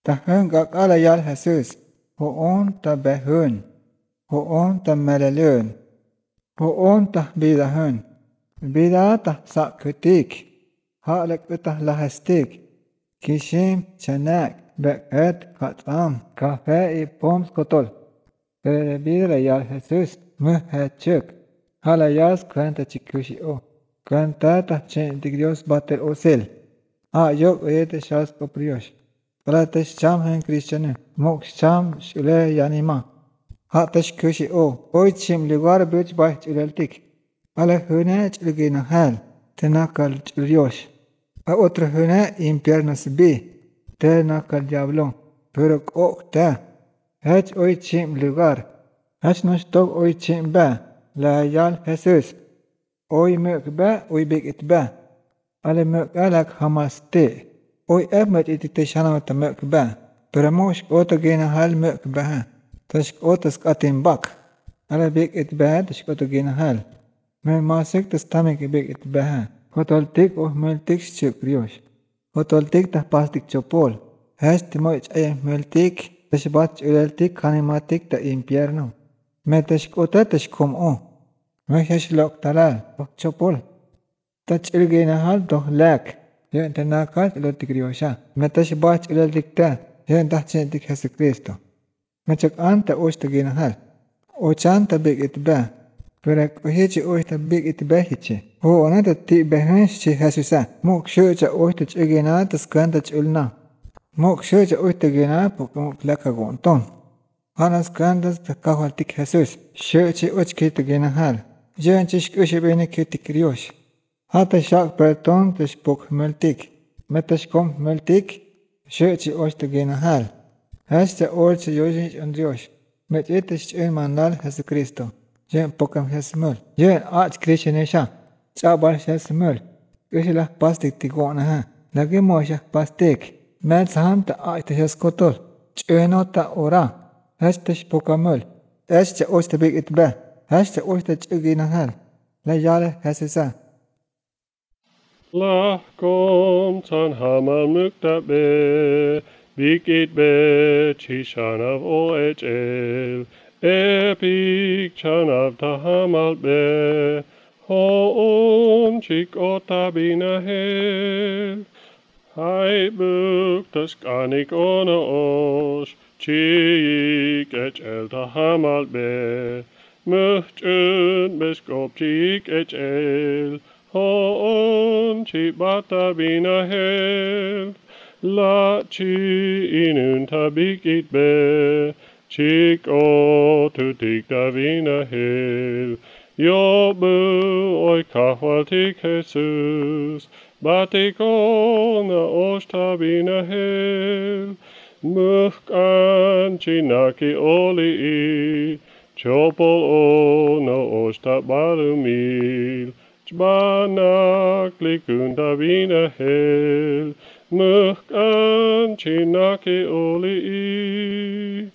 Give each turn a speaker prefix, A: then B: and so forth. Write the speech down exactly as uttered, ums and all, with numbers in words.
A: Tahun gak ala yal Jesus. Hoon ta behun. Hoon ta melelun. Hoon ta bidahun. Bida ta sakutik. Halak utah lahastik. Kishim chanak. Beket katam. Kafe i poms kotol. Pero bida yal Jesus. Muhachuk. Hala yas kwenta chikushi o. Kwenta ta chen Dios bater osel. Ah yok uyete shas kopriosh. Palatesh cham hen Cristiano. Mok cham shule yanima. Hatash kushi o. Oy chim lugar buch bah chuleltik. Ala hune chulgina hal. Tenakal chuliosh. A otra hune impiernas bi. Tenakal diablo. Pero ok ta. Hech oy chim lugar. Hech nos tog oy chim ba. La yal Jesus. Oy mök ba. Oy big it ba. Ale mök alak hamaste. Oy emet itite shanawata mök ba. Pero mosh oto gina hal mök ba. Tash otas katin bak. Ale big it ba. Tash oto gina hal. Me masik tas tamik big it ba. Hotol tik oh meltik chukriyosh. Hotol tik tas pastik chopol. Hash timoich ay meltik. Tash bat uleltik kanimatik ta impierno. Me tash ota tash kom o. Me hash lok talal. Chopol. Tash ilgina hal doh lak. Yan tanakal ilotik riyosha. Me tash bat uleltik ta. Yan tash chentik Jesucristo. Me chak anta oshta gina hal. Ochanta big it ba. Pero hichi oyta big it ba hichi. Ho onata ti behensh chi Jesusa. Mok shucha oyta chigina tas kanta chulna. Mok shucha oyta gina pok mok laka gonton. Hanas kandas ta kahwaltik Jesus. Shuchi ochkita gina hal. Yen chish kushi bene kitik riosh. Hata shak perton tish pok meltik. Metash kom meltik. Shuchi oyta gina hal. Hasta orcha yoshish andriosh. Met itish manal Jesucristo. Yen pokam Jesumal. Yen ach Krishanesha. Chabal Jesumal. Kushila pastik tigona ha. Lagi mosha pastik. Met sahanta ach te Jeskotol. Chenota ora. Hashtash pokamul. Hashta osta big it ba. Hashta osta chugina hal. La yale Jesusa.
B: La kom tan hamal mukta be. Bikit be chishanav o echel. Epik chanav tahamal be. Hoon chik otabina hel. Hai buk tas kanik ona osh. Chik echel tahamal be. Muhchun beskop chik echel. Hoon chik batabina hel. La chi inun tabikit be. Chik o tutik davina hel. Yobu oi kahwaltik Jesus. Batik o na oshtabina hel. Muhkan chinaki oli. Chopol o na oshtabalumil. Chbanak likunda vina hel. Muhkan chinaki oli.